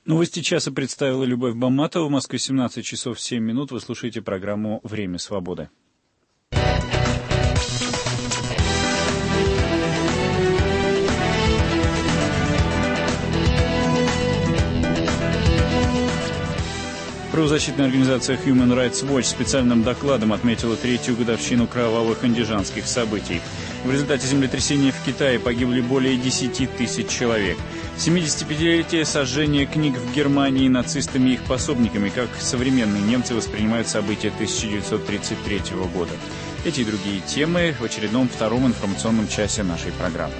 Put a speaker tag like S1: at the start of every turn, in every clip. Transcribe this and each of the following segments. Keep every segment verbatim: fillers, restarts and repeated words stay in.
S1: Новости часа представила Любовь Баматова. В Москве семнадцать часов семь минут. Вы слушаете программу «Время свободы». Правозащитная организация Human Rights Watch специальным докладом отметила третью годовщину кровавых андижанских событий. В результате землетрясения в Китае погибли более десяти тысяч человек. семидесятипятилетие сожжения книг в Германии нацистами и их пособниками, как современные немцы воспринимают события тысяча девятьсот тридцать третьего года. Эти и другие темы в очередном втором информационном часе нашей программы.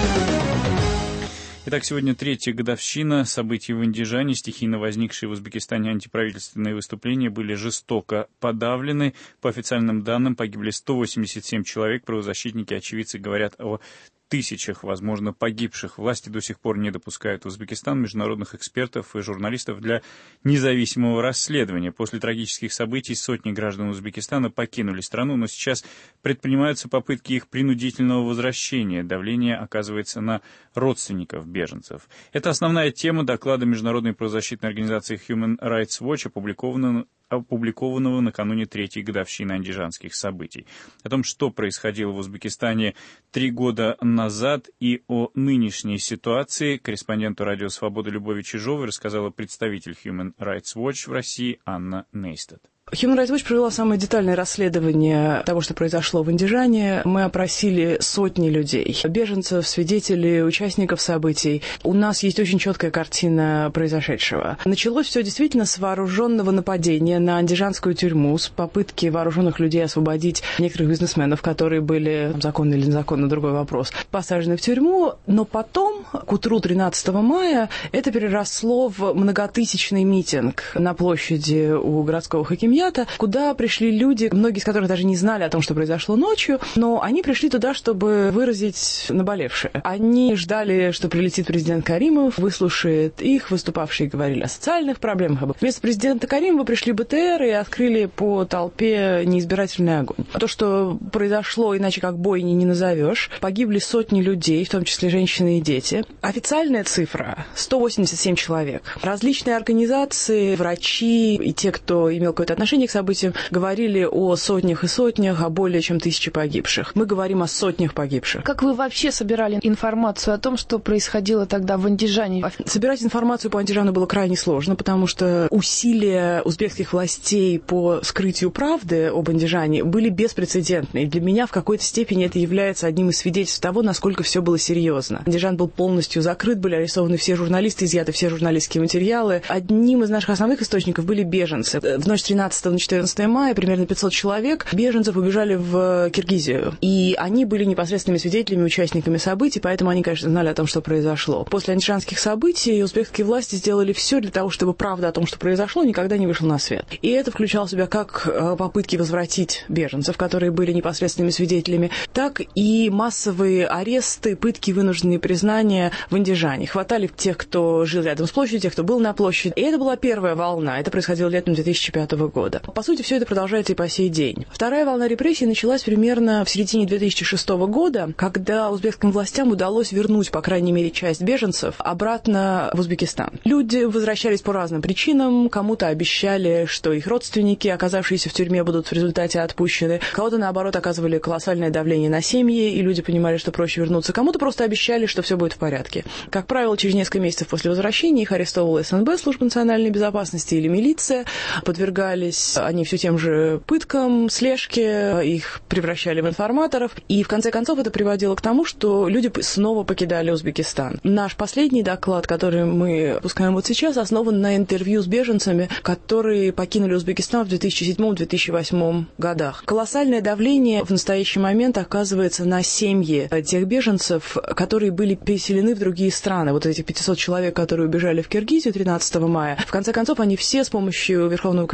S1: Итак, сегодня третья годовщина событий в Андижане. Стихийно возникшие в Узбекистане антиправительственные выступления были жестоко подавлены. По официальным данным, погибли сто восемьдесят семь человек. Правозащитники и очевидцы говорят о тысячах, возможно, погибших. Власти до сих пор не допускают в Узбекистан международных экспертов и журналистов для независимого расследования. После трагических событий сотни граждан Узбекистана покинули страну, но сейчас предпринимаются попытки их принудительного возвращения. Давление оказывается на родственников беженцев. Это основная тема доклада международной правозащитной организации Human Rights Watch, опубликованного опубликованного накануне третьей годовщины андижанских событий. О том, что происходило в Узбекистане три года назад и о нынешней ситуации, корреспонденту Радио Свобода Любови Чижовой рассказала представитель Human Rights Watch в России Анна Нейстед.
S2: Human Rights Watch провела самое детальное расследование того, что произошло в Андижане. Мы опросили сотни людей, беженцев, свидетелей, участников событий. У нас есть очень четкая картина произошедшего. Началось все действительно с вооруженного нападения на андижанскую тюрьму, с попытки вооруженных людей освободить некоторых бизнесменов, которые были, законно или незаконно, другой вопрос, посажены в тюрьму. Но потом, к утру тринадцатого мая, это переросло в многотысячный митинг на площади у городского хакимията, куда пришли люди, многие из которых даже не знали о том, что произошло ночью, но они пришли туда, чтобы выразить наболевшее. Они ждали, что прилетит президент Каримов, выслушает их, выступавшие говорили о социальных проблемах. Вместо президента Каримова пришли БТР и открыли по толпе неизбирательный огонь. То, что произошло, иначе как бойни не назовешь. Погибли сотни людей, в том числе женщины и дети. Официальная цифра – сто восемьдесят семь человек. Различные организации, врачи и те, кто имел какое-то отношение к событиям, говорили о сотнях и сотнях, о более чем тысяче погибших. Мы говорим о сотнях погибших.
S3: Как вы вообще собирали информацию о том, что происходило тогда в Андижане?
S2: Собирать информацию по Андижану было крайне сложно, потому что усилия узбекских властей по скрытию правды об Андижане были беспрецедентны. И для меня в какой-то степени это является одним из свидетельств того, насколько все было серьезно. Андижан был полностью закрыт, были арестованы все журналисты, изъяты все журналистские материалы. Одним из наших основных источников были беженцы. В ночь тринадцатого на четырнадцатое мая примерно пятьсот человек беженцев убежали в Киргизию. И они были непосредственными свидетелями, участниками событий, поэтому они, конечно, знали о том, что произошло. После андижанских событий узбекские власти сделали все для того, чтобы правда о том, что произошло, никогда не вышла на свет. И это включало в себя как попытки возвратить беженцев, которые были непосредственными свидетелями, так и массовые аресты, пытки, вынужденные признания в Андижане. Хватали тех, кто жил рядом с площадью, тех, кто был на площади. И это была первая волна. Это происходило летом две тысячи пятого года. По сути, все это продолжается и по сей день. Вторая волна репрессий началась примерно в середине две тысячи шестого года, когда узбекским властям удалось вернуть, по крайней мере, часть беженцев обратно в Узбекистан. Люди возвращались по разным причинам. Кому-то обещали, что их родственники, оказавшиеся в тюрьме, будут в результате отпущены. Кого-то, наоборот, оказывали колоссальное давление на семьи, и люди понимали, что проще вернуться. Кому-то просто обещали, что все будет в порядке. Как правило, через несколько месяцев после возвращения их арестовывала СНБ, служба национальной безопасности, или милиция. Подвергались они все тем же пыткам, слежке, их превращали в информаторов. И в конце концов это приводило к тому, что люди снова покидали Узбекистан. Наш последний доклад, который мы пускаем вот сейчас, основан на интервью с беженцами, которые покинули Узбекистан в две тысячи седьмом — две тысячи восьмом годах. Колоссальное давление в настоящий момент оказывается на семьи тех беженцев, которые были переселены в другие страны. Вот эти пятьсот человек, которые убежали в Киргизию тринадцатого мая, в конце концов они все с помощью Верховного комиссариата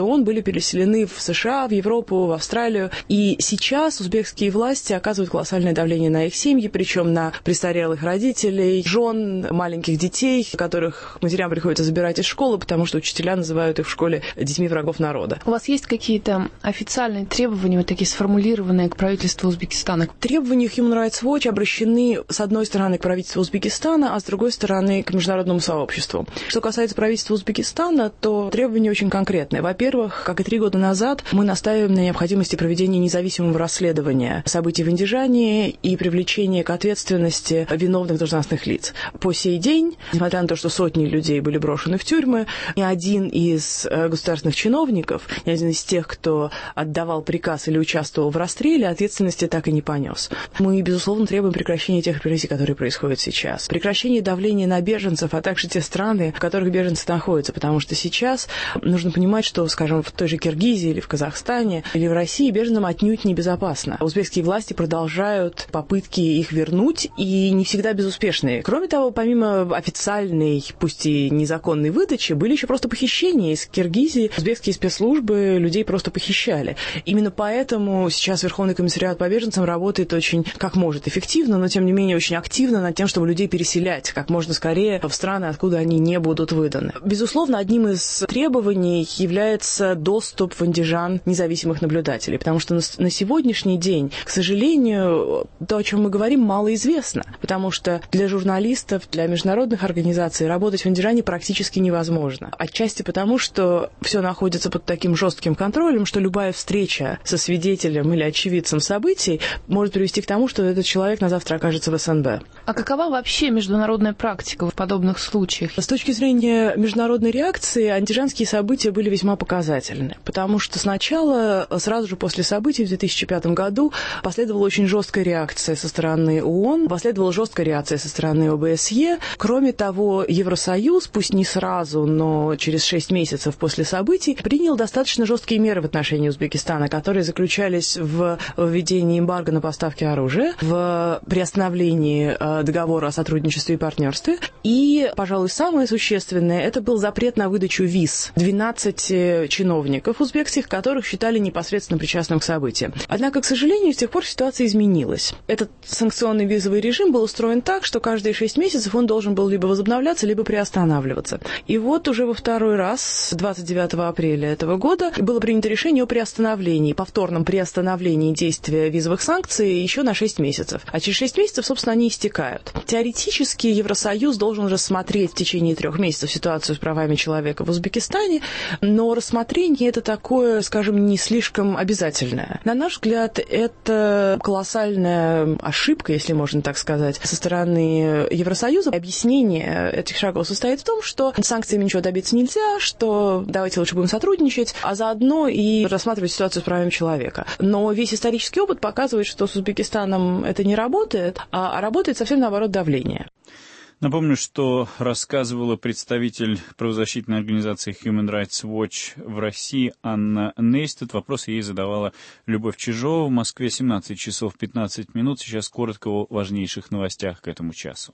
S2: ООН были переселены в США, в Европу, в Австралию. И сейчас узбекские власти оказывают колоссальное давление на их семьи, причем на престарелых родителей, жен, маленьких детей, которых матерям приходится забирать из школы, потому что учителя называют их в школе детьми врагов народа.
S3: У вас есть какие-то официальные требования, вот такие сформулированные к правительству Узбекистана?
S2: Требования Human Rights Watch обращены, с одной стороны, к правительству Узбекистана, а с другой стороны, к международному сообществу. Что касается правительства Узбекистана, то требования очень конкретные. Во-первых, как и три года назад, мы настаиваем на необходимости проведения независимого расследования событий в Андижане и привлечения к ответственности виновных должностных лиц. По сей день, несмотря на то, что сотни людей были брошены в тюрьмы, ни один из государственных чиновников, ни один из тех, кто отдавал приказ или участвовал в расстреле, ответственности так и не понес. Мы, безусловно, требуем прекращения тех репрессий, которые происходят сейчас. Прекращения давления на беженцев, а также те страны, в которых беженцы находятся. Потому что сейчас нужно понимать, что, скажем, в той же Киргизии или в Казахстане или в России беженцам отнюдь небезопасно. Узбекские власти продолжают попытки их вернуть, и не всегда безуспешные. Кроме того, помимо официальной, пусть и незаконной выдачи, были еще просто похищения. Из Киргизии узбекские спецслужбы людей просто похищали. Именно поэтому сейчас Верховный комиссариат по беженцам работает очень, как может, эффективно, но, тем не менее, очень активно над тем, чтобы людей переселять как можно скорее в страны, откуда они не будут выданы. Безусловно, одним из требований является доступ в Андижан независимых наблюдателей, потому что на сегодняшний день, к сожалению, то, о чем мы говорим, мало известно, потому что для журналистов, для международных организаций работать в Андижане практически невозможно. Отчасти потому, что все находится под таким жестким контролем, что любая встреча со свидетелем или очевидцем событий может привести к тому, что этот человек на завтра окажется в СНБ.
S3: А какова вообще международная практика в подобных случаях?
S2: С точки зрения международной реакции, андижанские события были весьма показательны, потому что сначала, сразу же после событий в две тысячи пятом году, последовала очень жесткая реакция со стороны ООН, последовала жесткая реакция со стороны ОБСЕ. Кроме того, Евросоюз, пусть не сразу, но через шесть месяцев после событий, принял достаточно жесткие меры в отношении Узбекистана, которые заключались в введении эмбарго на поставки оружия, в приостановлении договора о сотрудничестве и партнерстве. И, пожалуй, самое существенное, это был запрет на выдачу виз двенадцати чиновников узбекских, которых считали непосредственно причастным к событиям. Однако, к сожалению, с тех пор ситуация изменилась. Этот санкционный визовый режим был устроен так, что каждые шесть месяцев он должен был либо возобновляться, либо приостанавливаться. И вот уже во второй раз, двадцать девятого апреля этого года, было принято решение о приостановлении, повторном приостановлении действия визовых санкций еще на шесть месяцев. А через шесть месяцев, собственно, они истекают. Теоретически Евросоюз должен рассмотреть в течение трех месяцев ситуацию с правами человека в Узбекистане, но рассмотрение это такое, скажем, не слишком обязательное. На наш взгляд, это колоссальная ошибка, если можно так сказать, со стороны Евросоюза. Объяснение этих шагов состоит в том, что санкциями ничего добиться нельзя, что давайте лучше будем сотрудничать, а заодно и рассматривать ситуацию с правами человека. Но весь исторический опыт показывает, что с Узбекистаном это не работает, а работает совсем наоборот давление.
S1: Напомню, что рассказывала представитель правозащитной организации Human Rights Watch в России Анна Нейстед. Вопрос ей задавала Любовь Чижова. В Москве семнадцать часов пятнадцать минут. Сейчас коротко о важнейших новостях к этому часу.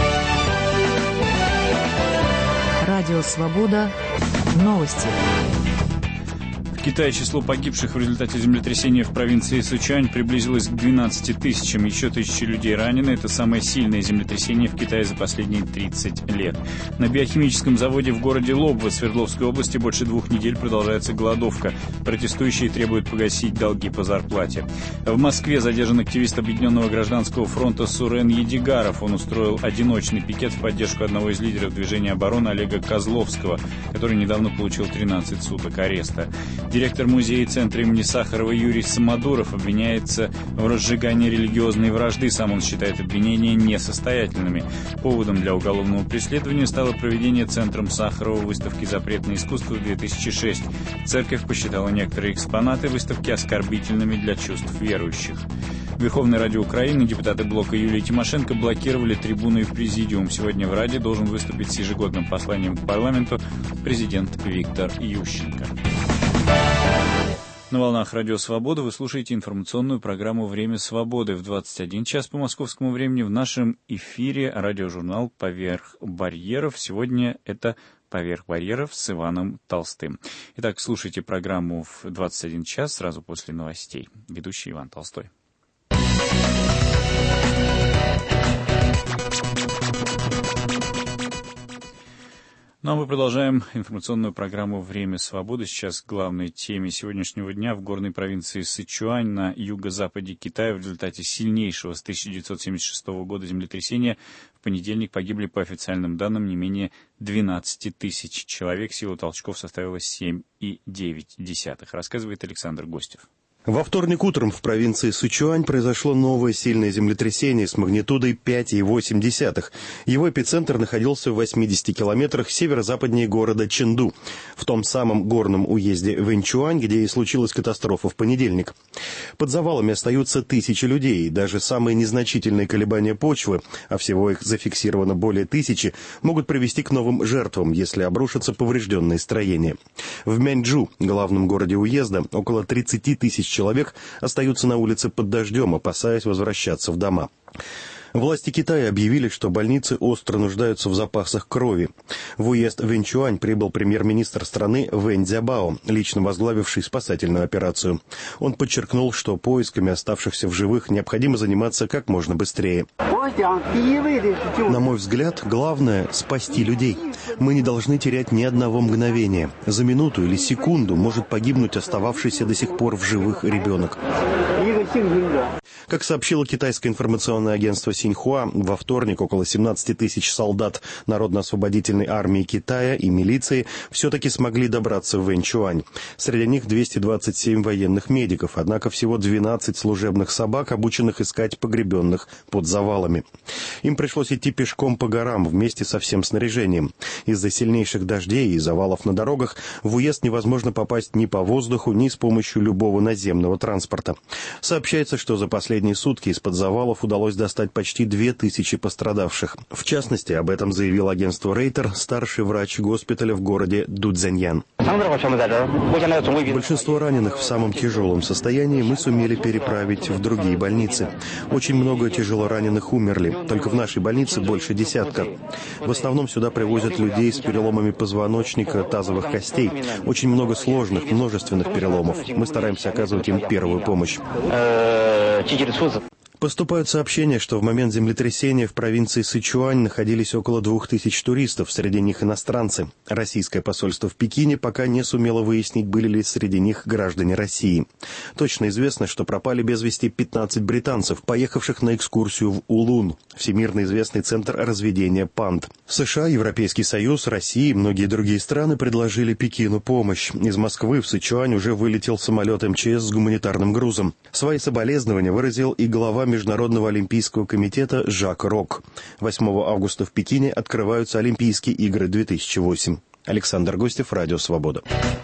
S4: Радио «Свобода». Новости.
S1: В Китае число погибших в результате землетрясения в провинции Сычуань приблизилось к двенадцати тысячам. Еще тысячи людей ранены. Это самое сильное землетрясение в Китае за последние тридцать лет. На биохимическом заводе в городе Лобва Свердловской области больше двух недель продолжается голодовка. Протестующие требуют погасить долги по зарплате. В Москве задержан активист Объединенного гражданского фронта Сурен Едигаров. Он устроил одиночный пикет в поддержку одного из лидеров движения обороны Олега Козловского, который недавно получил тринадцать суток ареста. Директор музея и центра имени Сахарова Юрий Самодуров обвиняется в разжигании религиозной вражды. Сам он считает обвинения несостоятельными. Поводом для уголовного преследования стало проведение центром Сахарова выставки «Запретное искусство» две тысячи шесть. Церковь посчитала некоторые экспонаты выставки оскорбительными для чувств верующих. В Верховной Раде Украины депутаты блока Юлии Тимошенко блокировали трибуну и президиум. Сегодня в Раде должен выступить с ежегодным посланием к парламенту президент Виктор Ющенко. На волнах Радио Свобода вы слушаете информационную программу «Время свободы» в двадцать один час по московскому времени. В нашем эфире радиожурнал «Поверх барьеров». Сегодня это «Поверх барьеров» с Иваном Толстым. Итак, слушайте программу в двадцать один час сразу после новостей. Ведущий Иван Толстой. Ну а мы продолжаем информационную программу «Время свободы». Сейчас к главной теме сегодняшнего дня. В горной провинции Сычуань на юго-западе Китая в результате сильнейшего с тысяча девятьсот семьдесят шестого года землетрясения в понедельник погибли, по официальным данным, не менее двенадцать тысяч человек. Сила толчков составила семь целых девять десятых. Рассказывает Александр Гостев.
S5: Во вторник утром в провинции Сычуань произошло новое сильное землетрясение с магнитудой пять целых восемь десятых. Его эпицентр находился в восьмидесяти километрах северо-западнее города Чэнду, в том самом горном уезде Вэньчуань, где и случилась катастрофа в понедельник. Под завалами остаются тысячи людей, и даже самые незначительные колебания почвы, а всего их зафиксировано более тысячи, могут привести к новым жертвам, если обрушатся поврежденные строения. В Мяньчжу, главном городе уезда, около тридцати тысяч человек остаются на улице под дождем, опасаясь возвращаться в дома. Власти Китая объявили, что больницы остро нуждаются в запасах крови. В уезд Вэньчуань прибыл премьер-министр страны Вэнь Цзябао, лично возглавивший спасательную операцию. Он подчеркнул, что поисками оставшихся в живых необходимо заниматься как можно быстрее. На мой взгляд, главное – спасти людей. Мы не должны терять ни одного мгновения. За минуту или секунду может погибнуть остававшийся до сих пор в живых ребенок. Как сообщило китайское информационное агентство Синьхуа, во вторник около семнадцати тысяч солдат Народно-освободительной армии Китая и милиции все-таки смогли добраться в Вэньчуань. Среди них двести двадцать семь военных медиков, однако всего двенадцать служебных собак, обученных искать погребенных под завалами. Им пришлось идти пешком по горам вместе со всем снаряжением. Из-за сильнейших дождей и завалов на дорогах в уезд невозможно попасть ни по воздуху, ни с помощью любого наземного транспорта. Сообщается, что за последние сутки из-под завалов удалось достать почти две тысячи пострадавших. В частности, об этом заявил агентство Рейтер, старший врач госпиталя в городе Дуцзяньян. Большинство раненых в самом тяжелом состоянии мы сумели переправить в другие больницы. Очень много тяжелораненых умерли. Только в нашей больнице больше десятка. В основном сюда привозят людей с переломами позвоночника, тазовых костей. Очень много сложных, множественных переломов. Мы стараемся оказывать им первую помощь. Поступают сообщения, что в момент землетрясения в провинции Сычуань находились около двух тысяч туристов, среди них иностранцы. Российское посольство в Пекине пока не сумело выяснить, были ли среди них граждане России. Точно известно, что пропали без вести пятнадцать британцев, поехавших на экскурсию в Улун, всемирно известный центр разведения панд. США, Европейский Союз, Россия и многие другие страны предложили Пекину помощь. Из Москвы в Сычуань уже вылетел самолет эм че эс с гуманитарным грузом. Свои соболезнования выразил и глава Международного олимпийского комитета Жак Рок. восьмого августа в Пекине открываются Олимпийские игры две тысячи восемь. Александр Гостев, Радио Свобода.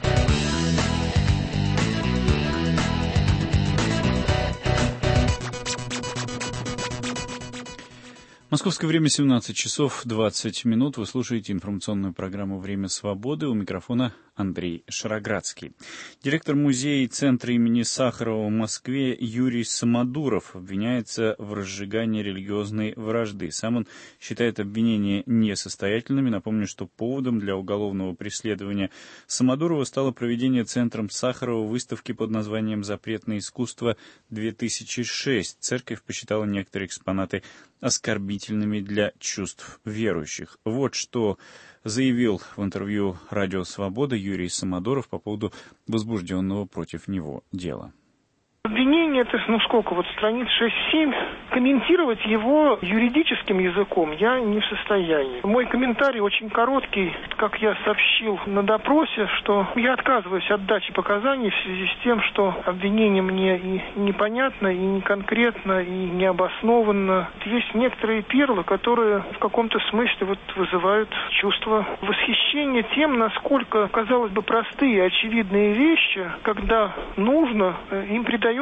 S1: Московское время семнадцать часов двадцать минут. Вы слушаете информационную программу «Время свободы». У микрофона Андрей Шароградский. Директор музея и центра имени Сахарова в Москве Юрий Самодуров обвиняется в разжигании религиозной вражды. Сам он считает обвинения несостоятельными. Напомню, что поводом для уголовного преследования Самодурова стало проведение центром Сахарова выставки под названием «Запретное искусство-две тысячи шесть». Церковь посчитала некоторые экспонаты оскорбительными для чувств верующих. Вот что заявил в интервью «Радио Свобода» Юрий Самодуров по поводу возбужденного против него дела.
S6: Обвинение, это, ну сколько, вот страниц шесть-семь, комментировать его юридическим языком я не в состоянии. Мой комментарий очень короткий, как я сообщил на допросе, что я отказываюсь от дачи показаний в связи с тем, что обвинение мне и непонятно, и не конкретно, и не обоснованно. Есть некоторые перлы, которые в каком-то смысле вот вызывают чувство восхищения тем, насколько, казалось бы, простые, очевидные вещи, когда нужно, им придается абсолютно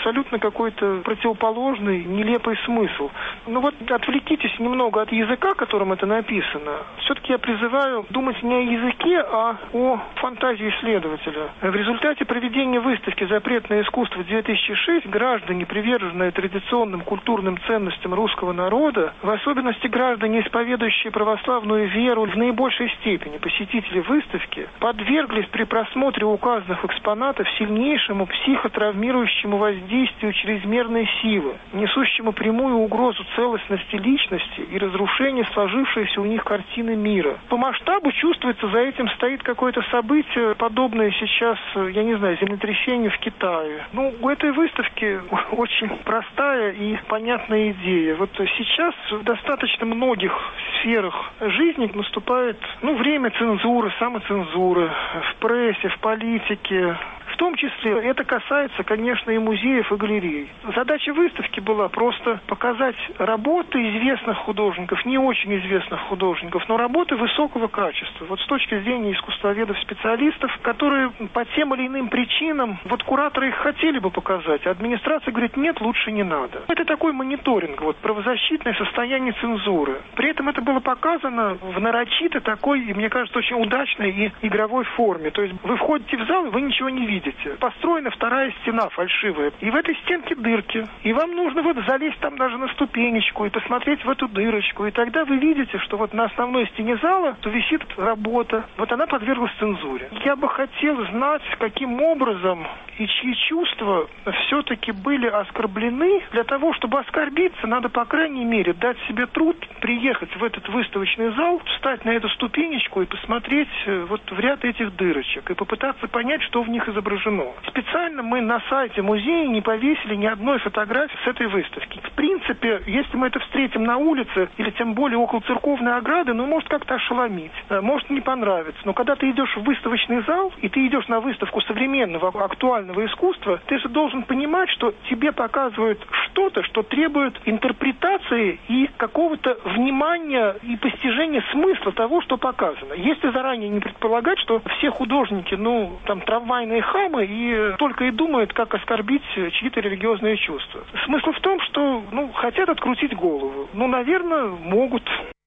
S6: абсолютно какой-то противоположный, нелепый смысл. Ну вот отвлекитесь немного от языка, которым это написано. Все-таки я призываю думать не о языке, а о фантазии исследователя. В результате проведения выставки «Запретное искусство-две тысячи шесть» граждане, приверженные традиционным культурным ценностям русского народа, в особенности граждане, исповедующие православную веру, в наибольшей степени посетители выставки, подверглись при просмотре указанных экспонатов сильнейшему психотравмирующему воздействию чрезмерной силы, несущему прямую угрозу целостности личности и разрушению сложившейся у них картины мира. По масштабу чувствуется, за этим стоит какое-то событие, подобное сейчас, я не знаю, землетрясению в Китае. Ну, у этой выставки очень простая и понятная идея. Вот сейчас в достаточно многих сферах жизни наступает, ну, время цензуры, самоцензуры, в прессе, в политике. В том числе это касается, конечно, и музеев, и галерей. Задача выставки была просто показать работы известных художников, не очень известных художников, но работы высокого качества. Вот с точки зрения искусствоведов-специалистов, которые по тем или иным причинам, вот кураторы их хотели бы показать, а администрация говорит, нет, лучше не надо. Это такой мониторинг, вот, правозащитное состояние цензуры. При этом это было показано в нарочито такой, и, мне кажется, очень удачной и игровой форме. То есть вы входите в зал, и вы ничего не видите. Построена вторая стена фальшивая. И в этой стенке дырки. И вам нужно вот залезть там даже на ступенечку и посмотреть в эту дырочку. И тогда вы видите, что вот на основной стене зала то висит работа. Вот она подверглась цензуре. Я бы хотел знать, каким образом и чьи чувства все-таки были оскорблены. Для того, чтобы оскорбиться, надо, по крайней мере, дать себе труд приехать в этот выставочный зал, встать на эту ступенечку и посмотреть вот в ряд этих дырочек. И попытаться понять, что в них изображено. Специально мы на сайте музея не повесили ни одной фотографии с этой выставки. В принципе, если мы это встретим на улице, или тем более около церковной ограды, ну, может как-то ошеломить, может не понравиться. Но когда ты идешь в выставочный зал, и ты идешь на выставку современного, актуального искусства, ты же должен понимать, что тебе показывают что-то, что требует интерпретации и какого-то внимания и постижения смысла того, что показано. Если заранее не предполагать, что все художники, ну, там, трамвайные хамы, и только и думают, как оскорбить чьи-то религиозные чувства. Смысл в том, что, ну, хотят открутить голову. Ну, наверное, могут.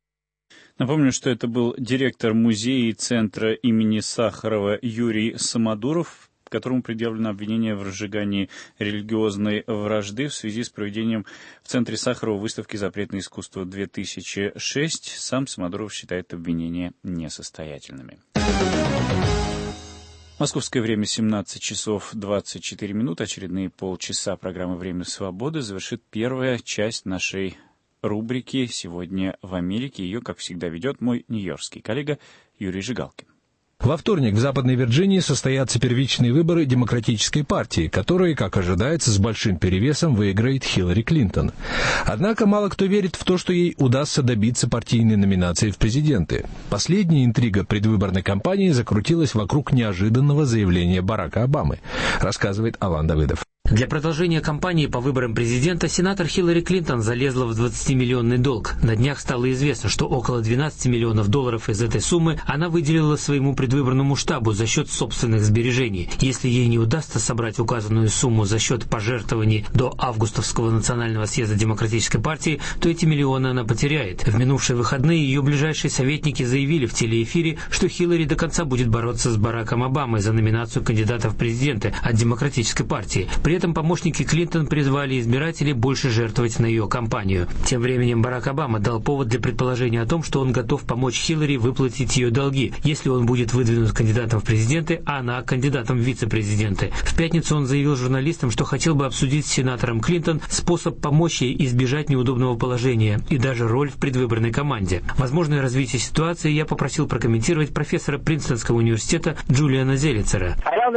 S1: Напомню, что это был директор музея и центра имени Сахарова Юрий Самодуров, которому предъявлено обвинение в разжигании религиозной вражды в связи с проведением в центре Сахарова выставки «Запретное искусство-две тысячи шесть». Сам Самодуров считает обвинения несостоятельными. Московское время семнадцать часов двадцать четыре минуты. Очередные полчаса программы «Время свободы» завершит первая часть нашей рубрики «Сегодня в Америке». Ее, как всегда, ведет мой нью-йоркский коллега Юрий Жигалкин.
S7: Во вторник в Западной Вирджинии состоятся первичные выборы Демократической партии, которые, как ожидается, с большим перевесом выиграет Хиллари Клинтон. Однако мало кто верит в то, что ей удастся добиться партийной номинации в президенты. Последняя интрига предвыборной кампании закрутилась вокруг неожиданного заявления Барака Обамы, рассказывает Алан Давыдов.
S8: Для продолжения кампании по выборам президента сенатор Хиллари Клинтон залезла в двадцатимиллионный долг. На днях стало известно, что около двенадцати миллионов долларов из этой суммы она выделила своему предвыборному штабу за счет собственных сбережений. Если ей не удастся собрать указанную сумму за счет пожертвований до августовского национального съезда Демократической партии, то эти миллионы она потеряет. В минувшие выходные ее ближайшие советники заявили в телеэфире, что Хиллари до конца будет бороться с Бараком Обамой за номинацию кандидата в президенты от Демократической партии. При этом помощники Клинтон призвали избирателей больше жертвовать на ее кампанию. Тем временем Барак Обама дал повод для предположения о том, что он готов помочь Хиллари выплатить ее долги, если он будет выдвинут кандидатом в президенты, а она кандидатом в вице-президенты. В пятницу он заявил журналистам, что хотел бы обсудить с сенатором Клинтон способ помочь ей избежать неудобного положения и даже роль в предвыборной команде. Возможное развитие ситуации я попросил прокомментировать профессора Принстонского университета Джулиана Зелицера.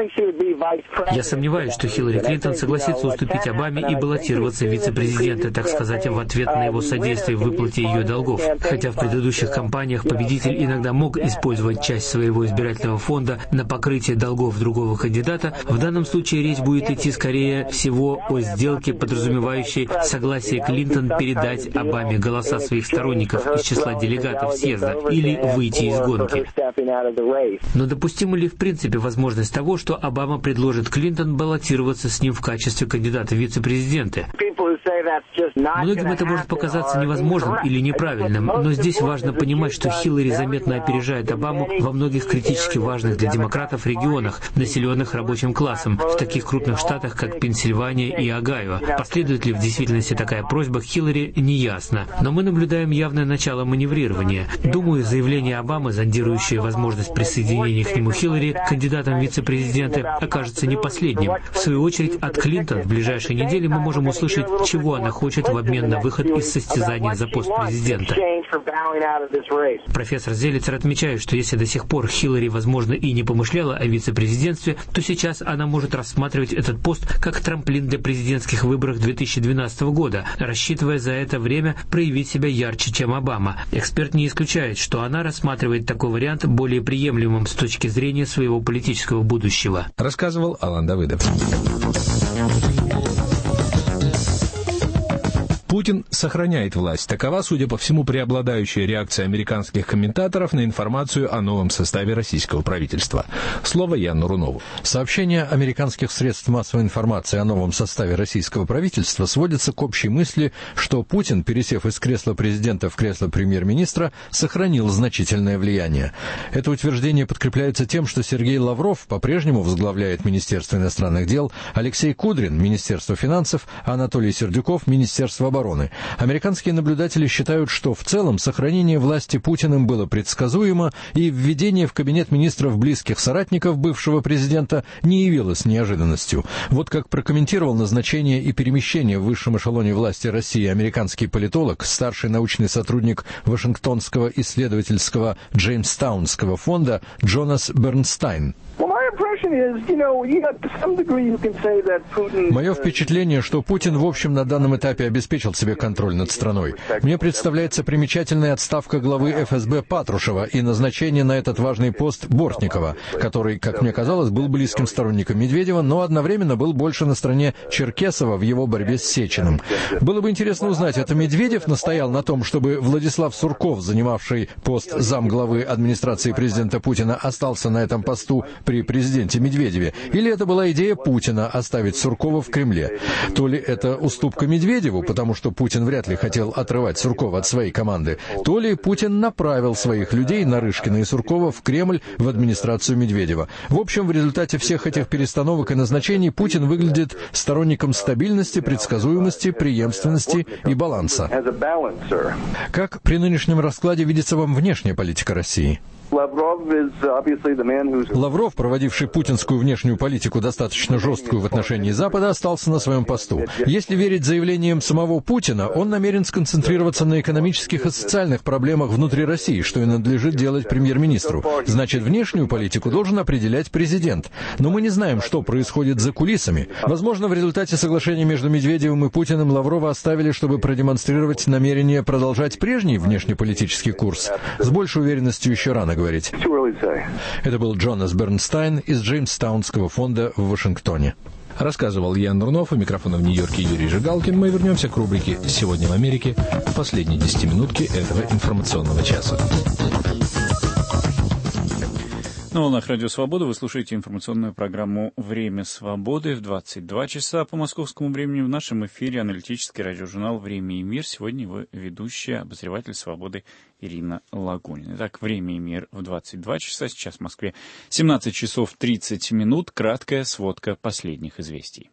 S8: Я сомневаюсь, что Хиллари Клинтон согласится уступить Обаме и баллотироваться в вице-президенты, так сказать, в ответ на его содействие в выплате ее долгов. Хотя в предыдущих кампаниях победитель иногда мог использовать часть своего избирательного фонда на покрытие долгов другого кандидата, в данном случае речь будет идти, скорее всего, о сделке, подразумевающей согласие Клинтон передать Обаме голоса своих сторонников из числа делегатов съезда или выйти из гонки. Но допустима ли в принципе возможность того, что Обама предложит Клинтон баллотироваться с ним в качестве кандидата в вице-президенты. Многим это может показаться невозможным или неправильным, но здесь важно понимать, что Хиллари заметно опережает Обаму во многих критически важных для демократов регионах, населенных рабочим классом, в таких крупных штатах, как Пенсильвания и Огайо. Последует ли в действительности такая просьба Хиллари, неясно. Но мы наблюдаем явное начало маневрирования. Думаю, заявление Обамы, зондирующее возможность присоединения к нему Хиллари кандидатом в вице-президенты, окажется не последним. В свою очередь, от Клинтон в ближайшие недели мы можем услышать, чего она хочет в обмен на выход из состязания за пост президента. Профессор Зелицер отмечает, что если до сих пор Хиллари, возможно, и не помышляла о вице-президентстве, то сейчас она может рассматривать этот пост как трамплин для президентских выборов две тысячи двенадцатого года, рассчитывая за это время проявить себя ярче, чем Обама. Эксперт не исключает, что она рассматривает такой вариант более приемлемым с точки зрения своего политического будущего.
S7: Рассказывал Алан Давыдов. Путин сохраняет власть. Такова, судя по всему, преобладающая реакция американских комментаторов на информацию о новом составе российского правительства. Слово Яну Рунову.
S9: Сообщения американских средств массовой информации о новом составе российского правительства сводятся к общей мысли, что Путин, пересев из кресла президента в кресло премьер-министра, сохранил значительное влияние. Это утверждение подкрепляется тем, что Сергей Лавров по-прежнему возглавляет Министерство иностранных дел, Алексей Кудрин – Министерство финансов, а Анатолий Сердюков – Министерство обороны. Американские наблюдатели считают, что в целом сохранение власти Путиным было предсказуемо, и введение в кабинет министров близких соратников бывшего президента не явилось неожиданностью. Вот как прокомментировал назначение и перемещение в высшем эшелоне власти России американский политолог, старший научный сотрудник Вашингтонского исследовательского Джеймстаунского фонда Джонас Бернстайн. Мое впечатление, что Путин, в общем, на данном этапе обеспечил себе контроль над страной. Мне представляется примечательная отставка главы эф эс бэ Патрушева и назначение на этот важный пост Бортникова, который, как мне казалось, был близким сторонником Медведева, но одновременно был больше на стороне Черкесова в его борьбе с Сечиным. Было бы интересно узнать, это Медведев настоял на том, чтобы Владислав Сурков, занимавший пост замглавы администрации президента Путина, остался на этом посту при президенте Медведеве, или это была идея Путина оставить Суркова в Кремле? То ли это уступка Медведеву, потому что Путин вряд ли хотел отрывать Суркова от своей команды, то ли Путин направил своих людей, Нарышкина и Суркова, в Кремль, в администрацию Медведева. В общем, в результате всех этих перестановок и назначений Путин выглядит сторонником стабильности, предсказуемости, преемственности и баланса. Как при нынешнем раскладе видится вам внешняя политика России? Лавров, проводивший путинскую внешнюю политику достаточно жесткую в отношении Запада, остался на своем посту. Если верить заявлениям самого Путина, он намерен сконцентрироваться на экономических и социальных проблемах внутри России, что и надлежит делать премьер-министру. Значит, внешнюю политику должен определять президент. Но мы не знаем, что происходит за кулисами. Возможно, в результате соглашения между Медведевым и Путиным Лаврова оставили, чтобы продемонстрировать намерение продолжать прежний внешнеполитический курс. С большей уверенностью еще рано говорить. Это был Джонас Бернстайн из Джеймстаунского фонда в Вашингтоне.
S7: Рассказывал Ян Рунов, у микрофона в Нью-Йорке Юрий Жигалкин. Мы вернемся к рубрике «Сегодня в Америке» в последней десятиминутке этого информационного часа.
S1: На волнах Радио Свобода вы слушаете информационную программу «Время свободы» в двадцать два часа по московскому времени. В нашем эфире аналитический радиожурнал «Время и мир». Сегодня его ведущая, обозреватель «Свободы» Ирина Лагунина. Итак, «Время и мир» в двадцать два часа. Сейчас в Москве семнадцать часов тридцать минут. Краткая сводка последних известий.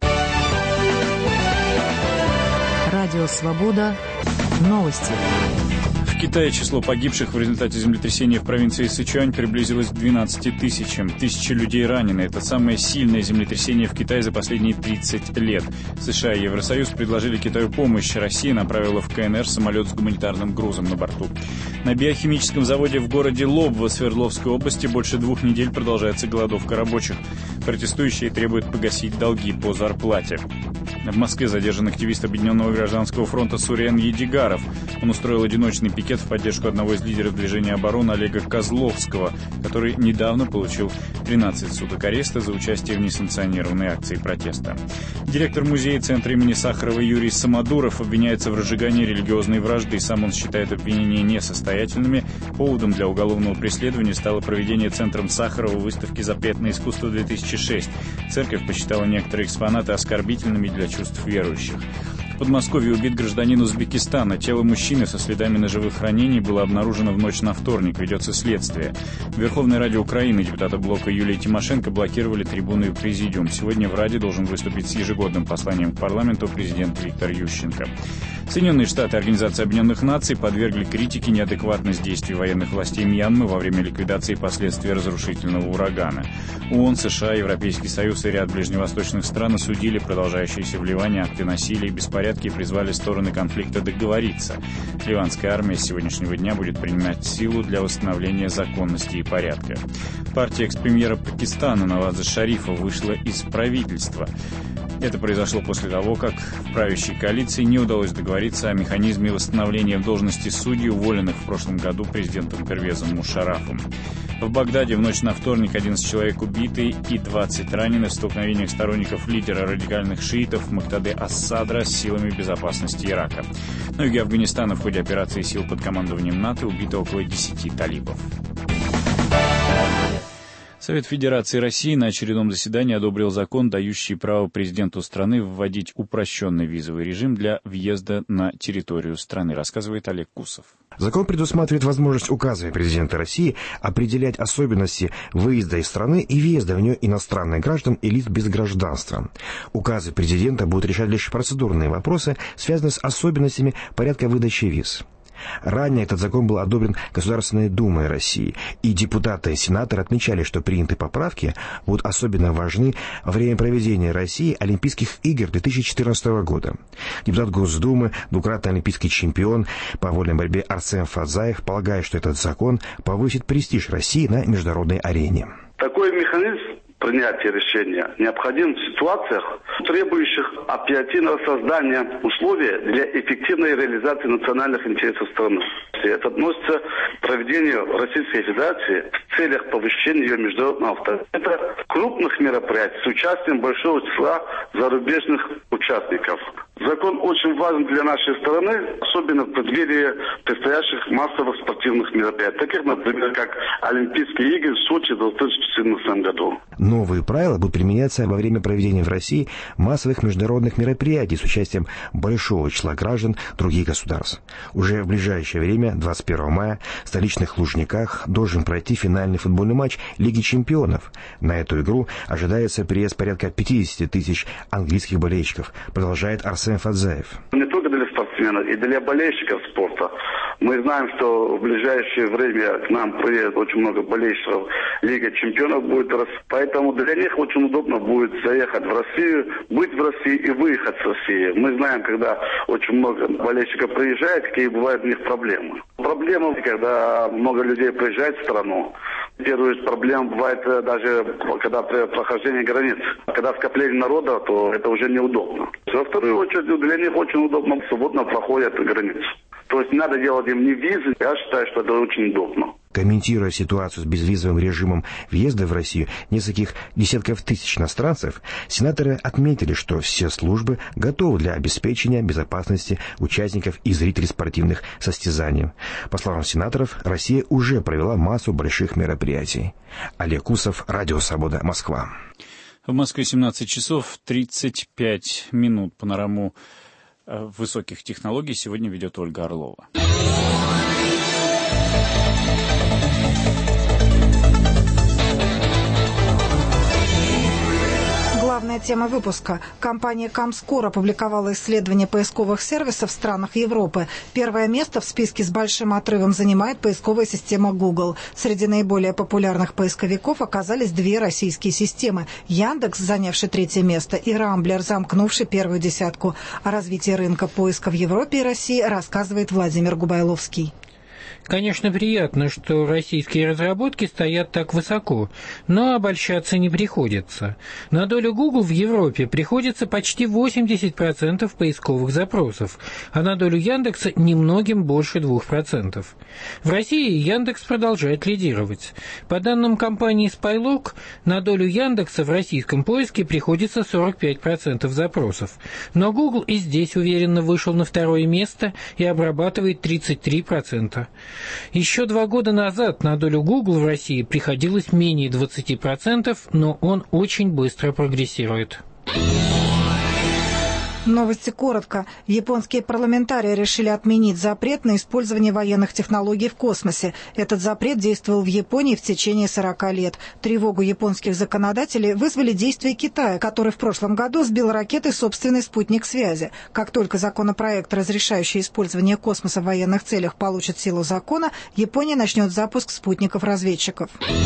S4: Радио Свобода. Новости.
S1: В Китае число погибших в результате землетрясения в провинции Сычуань приблизилось к двенадцати тысячам. Тысячи людей ранены. Это самое сильное землетрясение в Китае за последние тридцать лет. США и Евросоюз предложили Китаю помощь. Россия направила в ка эн эр самолет с гуманитарным грузом на борту. На биохимическом заводе в городе Лобва Свердловской области больше двух недель продолжается голодовка рабочих. Протестующие требуют погасить долги по зарплате. В Москве задержан активист Объединенного гражданского фронта Суриан Едигаров. Он устроил одиночный пикет в поддержку одного из лидеров движения обороны Олега Козловского, который недавно получил тринадцать суток ареста за участие в несанкционированной акции протеста. Директор музея Центра имени Сахарова Юрий Самодуров обвиняется в разжигании религиозной вражды. Сам он считает обвинения несостоятельными. Поводом для уголовного преследования стало проведение Центром Сахарова выставки «Запретное искусство-две тысячи шесть». Церковь посчитала некоторые экспонаты оскорбительными для чувств верующих. В Подмосковье убит гражданин Узбекистана. Тело мужчины со следами ножевых ранений было обнаружено в ночь на вторник. Ведется следствие. В Верховной Раде Украины депутаты блока Юлия Тимошенко блокировали трибуну и президиум. Сегодня в Раде должен выступить с ежегодным посланием к парламенту президент Виктор Ющенко. Соединенные Штаты и Организация Объединенных Наций подвергли критике неадекватность действий военных властей Мьянмы во время ликвидации последствий разрушительного урагана. ООН, США, Европейский Союз и ряд ближневосточных стран осудили продолжающиеся в Ливане акты насилия и беспорядки и призвали стороны конфликта договориться. Ливанская армия с сегодняшнего дня будет принимать силу для восстановления законности и порядка. Партия экс-премьера Пакистана Наваза Шарифа вышла из правительства. Это произошло после того, как в правящей коалиции не удалось договориться о механизме восстановления в должности судей, уволенных в прошлом году президентом Первезом Мушаррафом. В Багдаде в ночь на вторник одиннадцать человек убиты и двадцать ранены в столкновениях сторонников лидера радикальных шиитов Муктады ас-Садра с силами безопасности Ирака. На юге Афганистана в ходе операции сил под командованием НАТО убито около десяти талибов. Совет Федерации России на очередном заседании одобрил закон, дающий право президенту страны вводить упрощенный визовый режим для въезда на территорию страны, рассказывает Олег Кусов.
S10: Закон предусматривает возможность указами президента России определять особенности выезда из страны и въезда в нее иностранных граждан и лиц без гражданства. Указы президента будут решать лишь процедурные вопросы, связанные с особенностями порядка выдачи виз. Ранее этот закон был одобрен Государственной Думой России, и депутаты и сенаторы отмечали, что принятые поправки будут особенно важны во время проведения России Олимпийских игр две тысячи четырнадцатого года. Депутат Госдумы, двукратный олимпийский чемпион по вольной борьбе Арсен Фадзаев полагает, что этот закон повысит престиж России на международной арене.
S11: Такой механизм принятия решения необходим в ситуациях, требующих оперативного создания условий для эффективной реализации национальных интересов страны. Это относится к проведению Российской Федерации в целях повышения ее международного авторитета крупных мероприятий с участием большого числа зарубежных участников. Закон очень важен для нашей страны, особенно в преддверии предстоящих массовых спортивных мероприятий, таких, например, как Олимпийские игры в Сочи в две тысячи четырнадцатом году.
S10: Новые правила будут применяться во время проведения в России массовых международных мероприятий с участием большого числа граждан других государств. Уже в ближайшее время, двадцать первого мая, в столичных Лужниках должен пройти финальный футбольный матч Лиги чемпионов. На эту игру ожидается приезд порядка пятьдесят тысяч английских болельщиков, продолжает Арсен Фадзаев.
S11: Не только для спортсменов, и для болельщиков спорта. Мы знаем, что в ближайшее время к нам приедет очень много болельщиков. Лига чемпионов будет раз. Поэтому для них очень удобно будет заехать в Россию, быть в России и выехать с России. Мы знаем, когда очень много болельщиков приезжает, какие бывают у них проблемы. Проблема, когда много людей приезжает в страну. Первая проблема бывает даже, когда при прохождении границ. Когда скопление народа, то это уже неудобно. Во вторую очередь, для них очень удобно, свободно проходят границу. То есть надо делать им не визы, я считаю, что это очень удобно.
S10: Комментируя ситуацию с безвизовым режимом въезда в Россию нескольких десятков тысяч иностранцев, сенаторы отметили, что все службы готовы для обеспечения безопасности участников и зрителей спортивных состязаний. По словам сенаторов, Россия уже провела массу больших мероприятий. Олег Кусов, Радио Свобода, Москва.
S1: В Москве семнадцать часов тридцать пять минут. Панораму высоких технологий сегодня ведет Ольга Орлова.
S12: Главная тема выпуска. Компания Comscore опубликовала исследование поисковых сервисов в странах Европы. Первое место в списке с большим отрывом занимает поисковая система Google. Среди наиболее популярных поисковиков оказались две российские системы. Яндекс, занявший третье место, и Рамблер, замкнувший первую десятку. О развитии рынка поиска в Европе и России рассказывает Владимир Губайловский.
S13: Конечно, приятно, что российские разработки стоят так высоко, но обольщаться не приходится. На долю Google в Европе приходится почти восемьдесят процентов поисковых запросов, а на долю Яндекса немногим больше двух процентов. В России Яндекс продолжает лидировать. По данным компании Spylog, на долю Яндекса в российском поиске приходится сорок пять процентов запросов, но Google и здесь уверенно вышел на второе место и обрабатывает тридцать три процента. Еще два года назад на долю Google в России приходилось менее двадцати процентов, но он очень быстро прогрессирует.
S12: Новости коротко. Японские парламентарии решили отменить запрет на использование военных технологий в космосе. Этот запрет действовал в Японии в течение сорока лет. Тревогу японских законодателей вызвали действия Китая, который в прошлом году сбил ракетой собственный спутник связи. Как только законопроект, разрешающий использование космоса в военных целях, получит силу закона, Япония начнет запуск спутников-разведчиков.